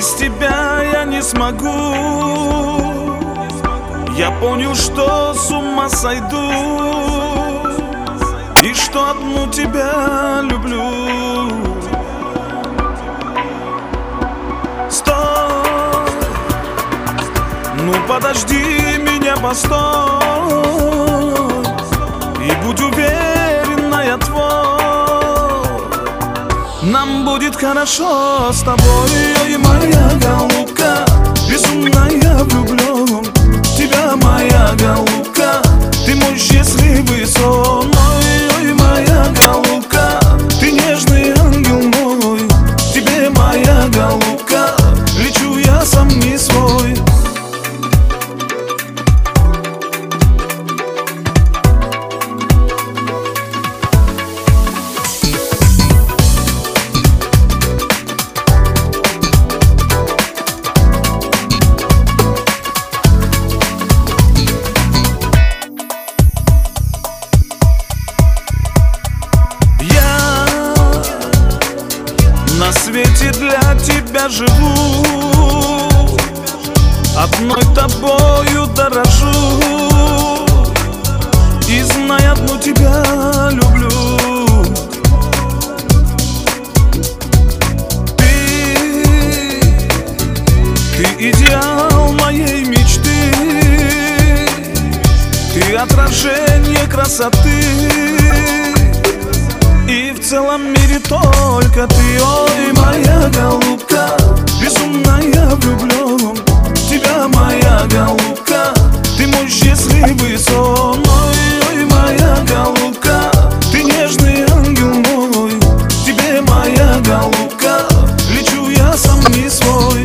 Без тебя я не смогу. Я понял, что с ума сойду, и что одну тебя люблю. Стой, ну подожди меня, постой, и будь уверена, я твой. Нам будет хорошо с тобой, ой, моя голубка, безумно я влюблен в тебя, моя голубка, ты мой счастливый сон. Ой, моя голубка, ты нежный ангел мой, тебе, моя голубка, лечу я сам не свой. На свете для тебя живу, одной тобою дорожу, и знай, одну тебя люблю. Ты идеал моей мечты, ты отражение красоты, и в целом мире только ты. Ой, моя голубка, безумно я влюблен в тебя, моя голубка, ты мой счастливый сон. Ой, моя голубка, ты нежный ангел мой, тебе, моя голубка, лечу я сам не свой.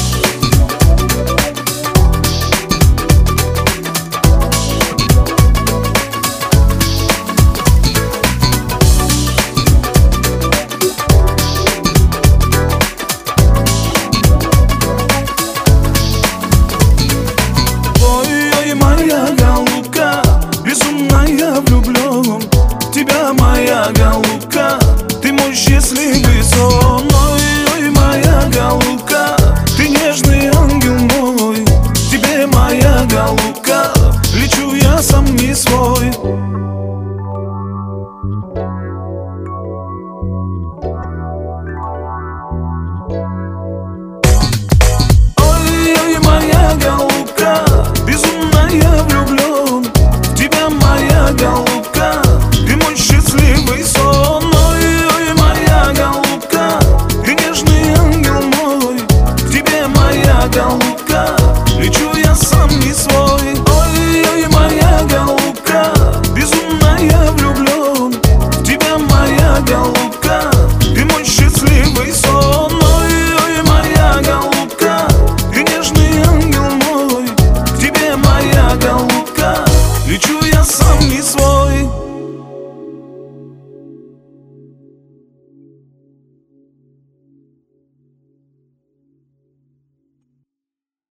Тебя, моя голубка, ты мой счастливый сон. Ой, моя голубка, ты нежный ангел мой, тебе, моя голубка, лечу я сам не свой. Ой, моя голубка, безумно я влюблен в тебя, моя голубка, ты мой счастливый сон. Ой, моя голубка, ты нежный ангел мой, тебе, моя голубка, лечу я сам не свой. Ой, моя голубка, безумно я влюблен в тебя, моя голубка, ты мой счастливый сон. Ой, моя голубка, ты нежный ангел мой, тебе, моя голубка, лечу я сам не свой.